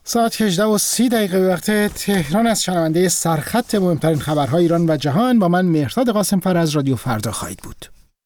ساعت 18:30 وقت تهران از شنونده سرخط مهمترین خبرهای ایران و جهان با من مهرداد قاسم‌فر از رادیو فردا خواهید بود.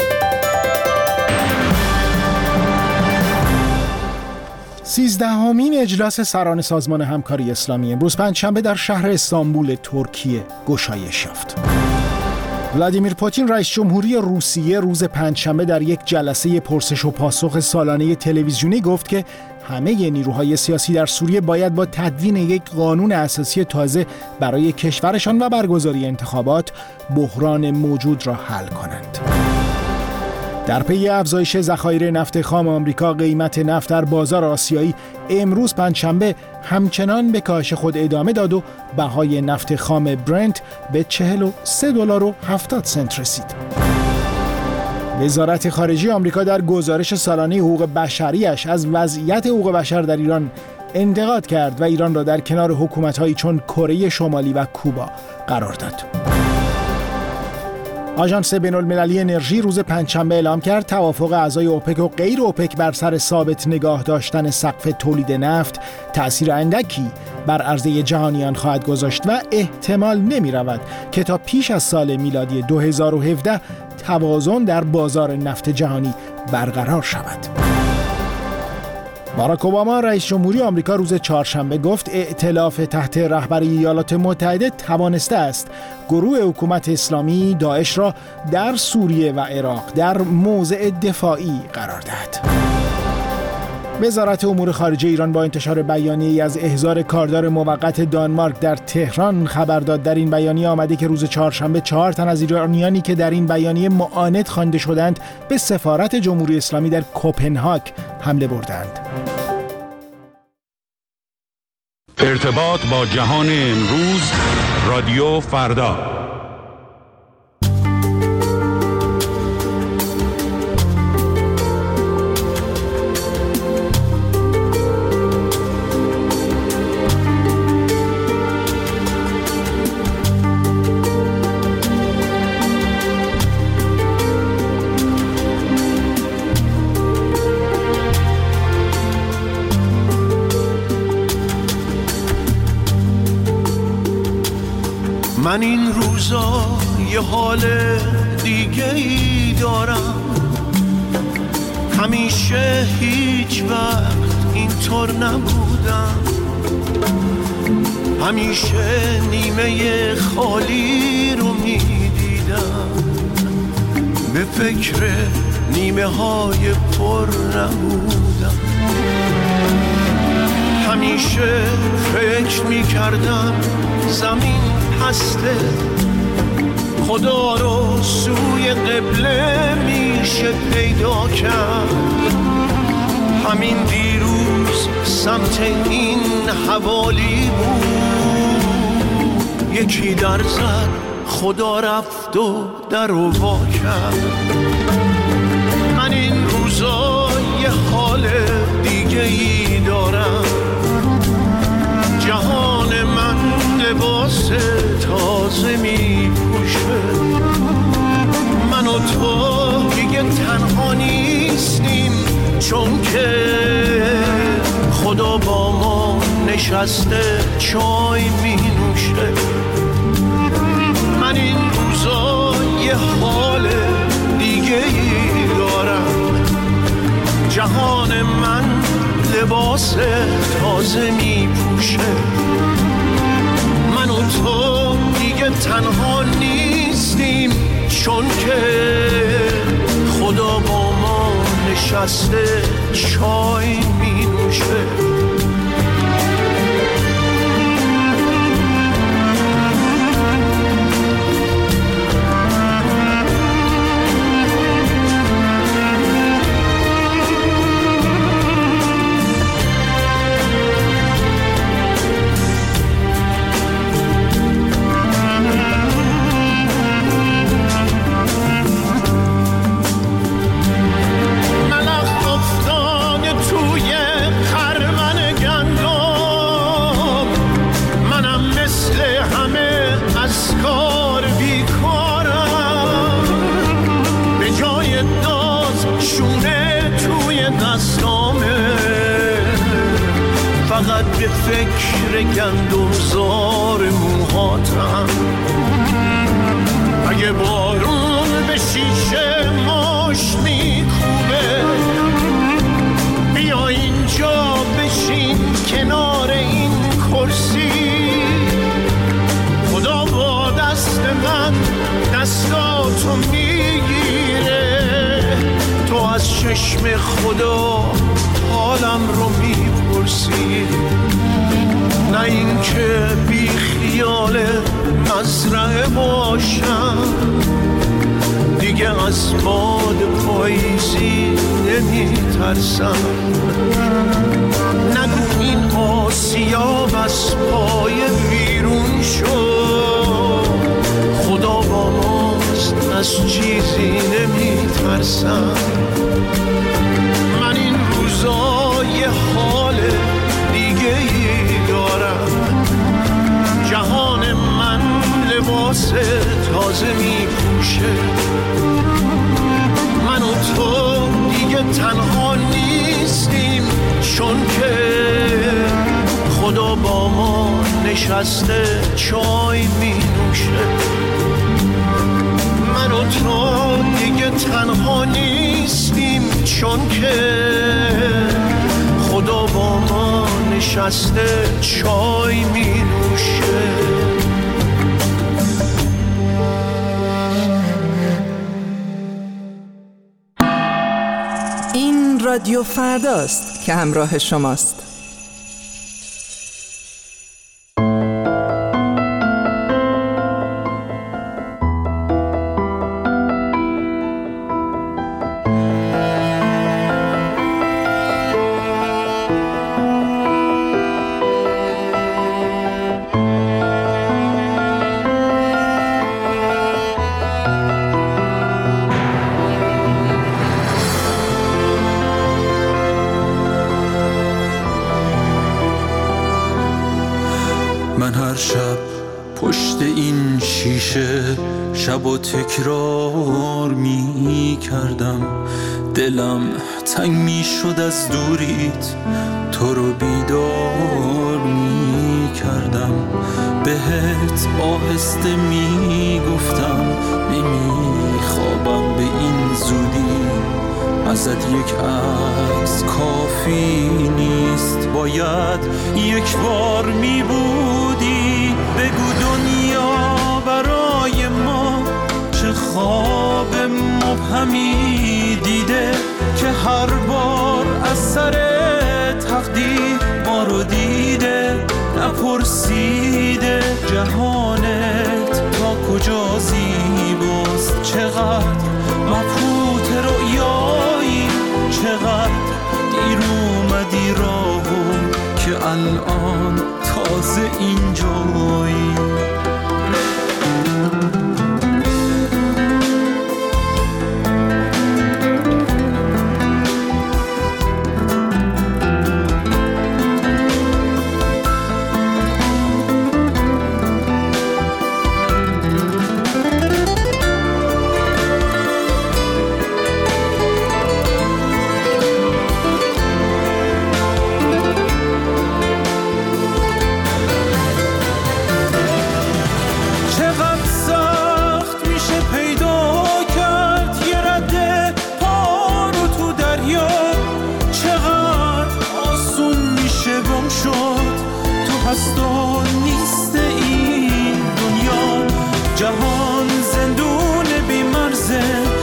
13مین اجلاس سران سازمان همکاری اسلامی امروز پنجشنبه در شهر استانبول ترکیه گشایش یافت. ولادیمیر پوتین رئیس جمهوری روسیه روز پنجشنبه در یک جلسه پرسش و پاسخ سالانه تلویزیونی گفت که همه نیروهای سیاسی در سوریه باید با تدوین یک قانون اساسی تازه برای کشورشان و برگزاری انتخابات بحران موجود را حل کنند. در پی افزایش ذخایر نفت خام آمریکا، قیمت نفت در بازار آسیایی امروز پنجشنبه همچنان به کاهش خود ادامه داد و بهای نفت خام برنت به $43.70 رسید. وزارت خارجه آمریکا در گزارش سالانه حقوق بشریش از وضعیت حقوق بشر در ایران انتقاد کرد و ایران را در کنار حکومت‌هایی چون کره شمالی و کوبا قرار داد. آژانس بین‌المللی انرژی روز پنجشنبه اعلام کرد توافق اعضای اوپک و غیر اوپک بر سر ثابت نگاه داشتن سقف تولید نفت تأثیر اندکی بر عرضه جهانیان خواهد گذاشت و احتمال نمی‌رود که تا پیش از سال میلادی 2017 توازن در بازار نفت جهانی برقرار شود. باراک اوباما رئیس جمهوری آمریکا روز چهارشنبه گفت ائتلاف تحت رهبری ایالات متحده توانسته است گروه حکومت اسلامی داعش را در سوریه و عراق در موضع دفاعی قرار دهد. وزارت امور خارجه ایران با انتشار بیانیه‌ای از احضار کاردار موقت دانمارک در تهران خبر داد. در این بیانیه آمده که روز چهارشنبه 4 تن از ایرانیانی که در این بیانیه معاند خوانده شدند به سفارت جمهوری اسلامی در کوپنهاگ حمله بردند. ارتباط با جهان امروز، رادیو فردا. من این روزا یه حال دیگه ای دارم، همیشه هیچ وقت اینطور نبودم، همیشه نیمه خالی رو میدیدم، به فکر نیمه های پر نبودم، همیشه فکر میکردم زمین هسته، خدا رو سوی قبله میشه پیدا کرد، همین دیروز سمت این حوالی بود، یکی در زد خدا رفت و در رو وا کرد. من این روزا یه حال دیگه ای دارم، جهان من لباس تازه می پوشه، من و تو دیگه تنها نیستیم، چون که خدا با ما نشسته چای می نوشه. من این روزا یه حال دیگه ای دارم، جهان من لباس تازه می پوشه، من و تو دیگه تنها نیستیم، چون که خدا با ما نشسته چای می نوشه. توی خرمن فقط به فکر گندمزار موهاتم. اگه بارون به شیشه ماش میکوبه، بیا اینجا بشین کنار این کرسی. خدا با دست من دستاتو میگیره، تو از چشم خدا حالم رو میپرسی. نه این که بی خیال مزرعه باشم، دیگه از باد پاییزی نمیترسم. نگو این آسیاب از پای بیرون شد، خدا با ماست از چیزی نمیترسم. من این روزا یه حال دیگه ای دارم، جهان من لباس تازه می پوشه. من و تو دیگه تنها نیستیم، چون که خدا با ما نشسته چای می نوشه. من و تو دیگه تنها نیستیم، چون که خدا با ما نشسته چای می نوشه. این رادیو فرداست که همراه شماست. من هر شب پشت این شیشه شب و تکرار می کردم، دلم تنگ می شد از دوریت، تو رو بیدار می کردم. بهت آهسته می گفتم نمی خوابم به این زودی، ازت یک عکس کافی نیست، باید یک بار می بودی. بگو دنیا برای ما چه خواب مبهمی دیده، که هر بار از سر تقدیر ما رو دیده. نپرسیده جهانت تا کجا زیباست، چقدر مبهوت رؤیایی، چقدر دیر اومدی راهو که الان تازه اینجایی. جهان زندون بی‌مرزه،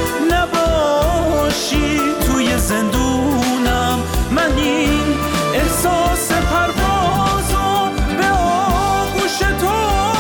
نباشی توی زندونم. من این احساس پروازو به آغوش تو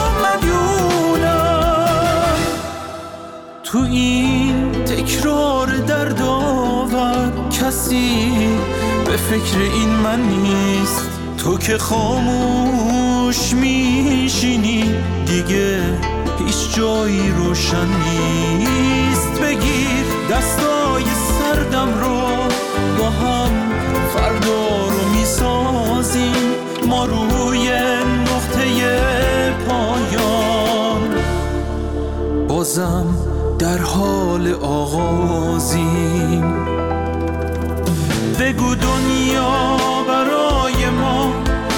مدیونم. تو این تکرار دردآور کسی به فکر این من نیست. تو که خاموش میشینی دیگه هیچ جایی روشن نیست. بگیر دستای سردم رو با هم فردا رو میسازیم، ما روی نقطه پایان بازم در حال آغازیم. بگو دنیا برای ما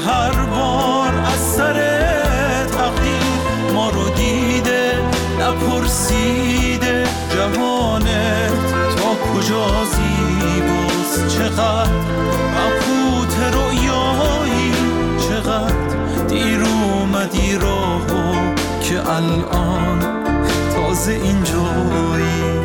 هر بار از سر تقدیر ما رو دیده نپرسیده جهانت تا کجا زیباست، چقدر مبهوت رویایی، چقدر دیر اومدی راهو که الان تازه اینجایی.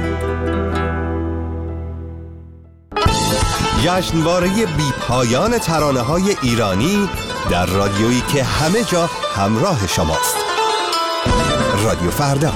جشنواره بی پایان ترانه‌های ایرانی در رادیویی که همه جا همراه شماست. رادیو فردا.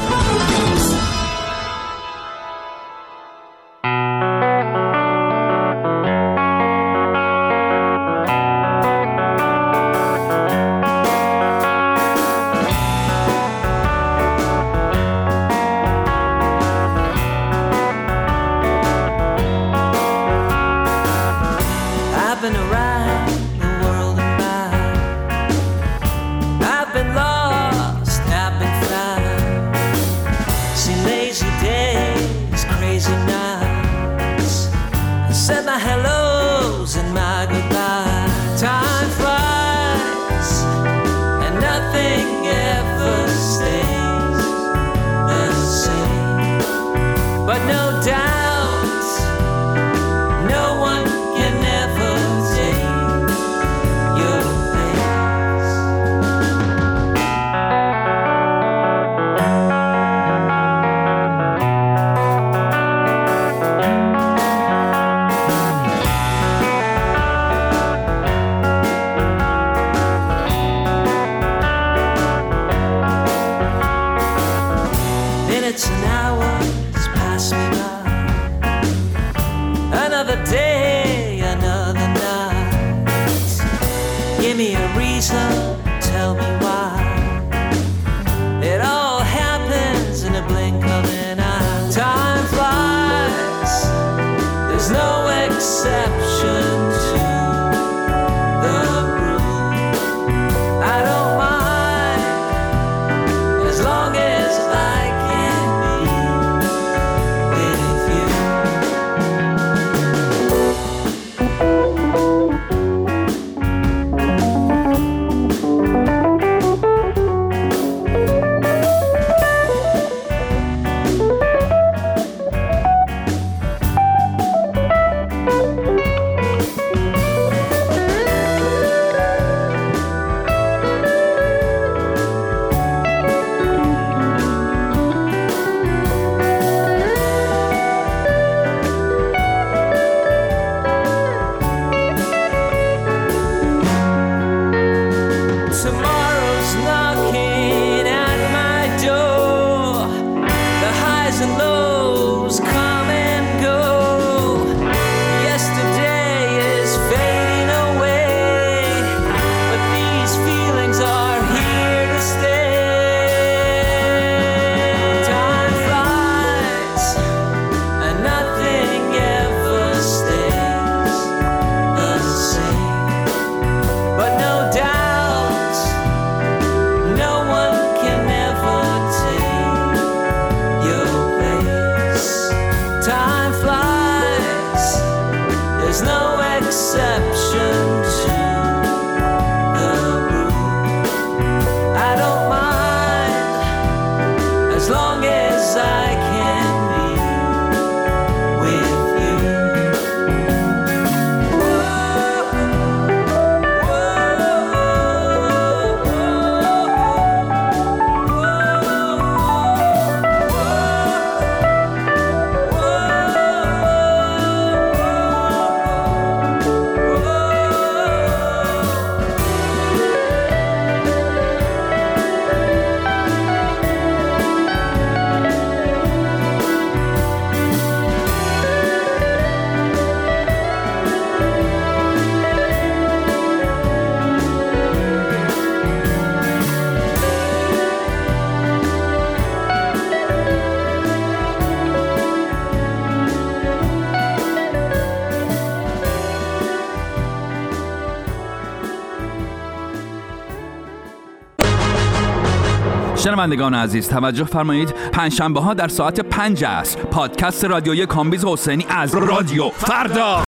شنوندگان عزیز توجه فرمایید، پنجشنبه ها در ساعت 5 عصر پادکست رادیویی کامبیز حسینی از رادیو فردا